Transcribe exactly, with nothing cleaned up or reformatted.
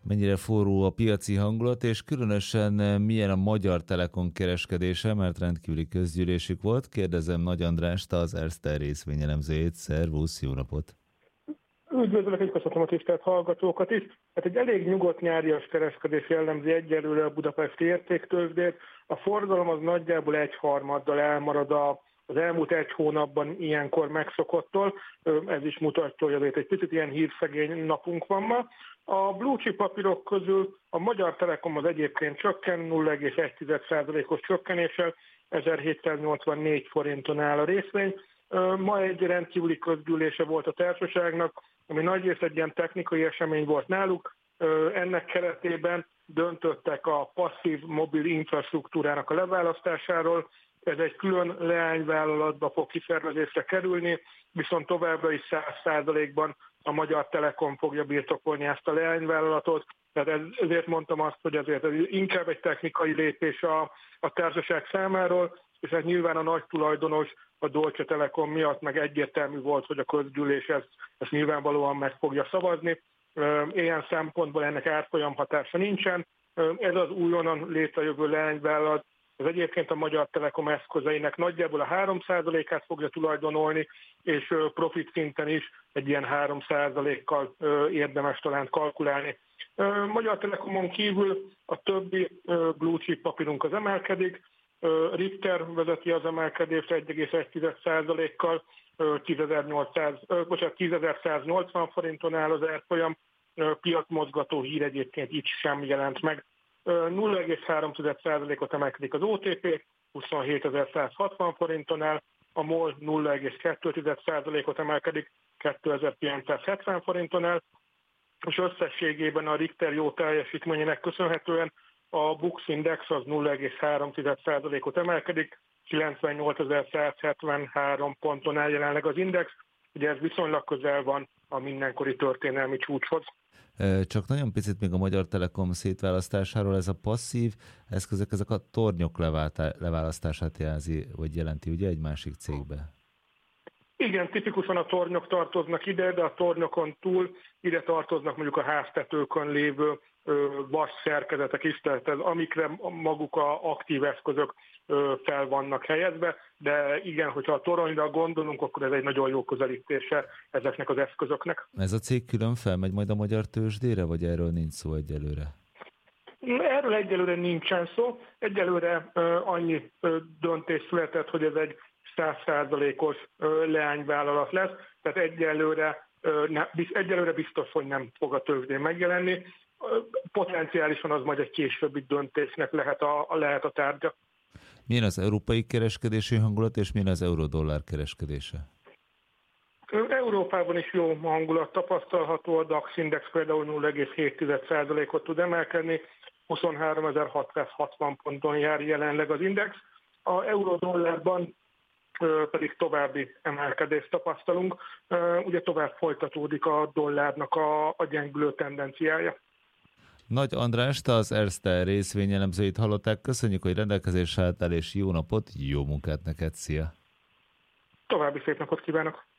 mennyire forró a piaci hangulat, és különösen milyen a Magyar Telekom kereskedése, mert rendkívüli közgyűlésük volt. Kérdezem Nagy Andrást, az Erste részvényelemzőjét. Szervusz, jó napot! Üdvözlök, és köszönöm a tisztelt hallgatókat is. Hát egy elég nyugodt nyárias kereskedés jellemzi egyelőre a budapesti értéktőzsdét. A forgalom az nagyjából egyharmaddal elmarad az elmúlt egy hónapban ilyenkor megszokottól. Ez is mutatja, hogy azért egy picit ilyen hírszegény napunk van ma. A blue chip papírok közül a Magyar Telekom az egyébként csökken, nulla egész egy százalékos csökkenéssel, ezerhétszáznyolcvannégy forinton áll a részvény. Ma egy rendkívüli közgyűlése volt a társaságnak, ami nagyrészt egy ilyen technikai esemény volt náluk. Ennek keretében döntöttek a passzív mobil infrastruktúrának a leválasztásáról. Ez egy külön leányvállalatba fog kiszervezésre kerülni, viszont továbbra is száz százalékban a Magyar Telekom fogja birtokolni ezt a leányvállalatot. Tehát ezért mondtam azt, hogy azért ez inkább egy technikai lépés a, a társaság számáról, és ez nyilván a nagy tulajdonos, a Deutsche Telekom miatt meg egyértelmű volt, hogy a közgyűlés ezt, ezt nyilvánvalóan meg fogja szavazni. Ilyen szempontból ennek árfolyam hatása nincsen. Ez az újonnan létrejövő leányvállalat, ez egyébként a Magyar Telekom eszközeinek nagyjából a három százalékát fogja tulajdonolni, és profit szinten is egy ilyen három százalékkal érdemes talán kalkulálni. Magyar Telekomon kívül a többi blue chip papírunk az emelkedik. Richter vezeti az emelkedést egy egész egy százalékkal, tízezer-száznyolcvan forinton áll az árfolyam, piacmozgató hír egyébként így sem jelent meg. nulla egész három százalékot emelkedik az o té pé, huszonhétezer-százhatvan forinton áll, a MOL nulla egész kettő százalékot emelkedik, kétezer-kilencszázhetven forinton áll, és összességében a Richter jó teljesítményének köszönhetően a Bux Index az nulla egész három százalékot emelkedik, kilencvennyolcezer-százhetvenhárom ponton áll jelenleg az index, ugye ez viszonylag közel van a mindenkori történelmi csúcshoz. Csak nagyon picit még a Magyar Telekom szétválasztásáról, ez a passzív eszközök, ezek a tornyok leválasztását jelzi, vagy jelenti ugye egy másik cégbe? Igen, tipikusan a tornyok tartoznak ide, de a tornyokon túl ide tartoznak mondjuk a háztetőkön lévő vas szerkezetek is, tehát ez, amikre maguk a aktív eszközök fel vannak helyezve, de igen, hogyha a toronyra gondolunk, akkor ez egy nagyon jó közelítése ezeknek az eszközöknek. Ez a cég külön felmegy majd a magyar tőzsdére, vagy erről nincs szó egyelőre? Erről egyelőre nincsen szó. Egyelőre annyi döntés született, hogy ez egy száz százalékos leányvállalat lesz, tehát egyelőre, egyelőre biztos, hogy nem fog a tőzsdén megjelenni. Potenciálisan az majd egy későbbi döntésnek lehet a, lehet a tárgya. Milyen az európai kereskedési hangulat, és milyen az euró-dollár kereskedése? Európában is jó hangulat tapasztalható, a DAX Index például nulla egész hét százalékot tud emelkedni, huszonháromezer-hatszázhatvan ponton jár jelenleg az index. A euró-dollárban pedig további emelkedést tapasztalunk, ugye tovább folytatódik a dollárnak a, a gyengülő tendenciája. Nagy Andrást, az Erste részvényelemzőit hallották. Köszönjük, hogy rendelkezésre álltál, és jó napot, jó munkát neked, szia! További szép napot kívánok!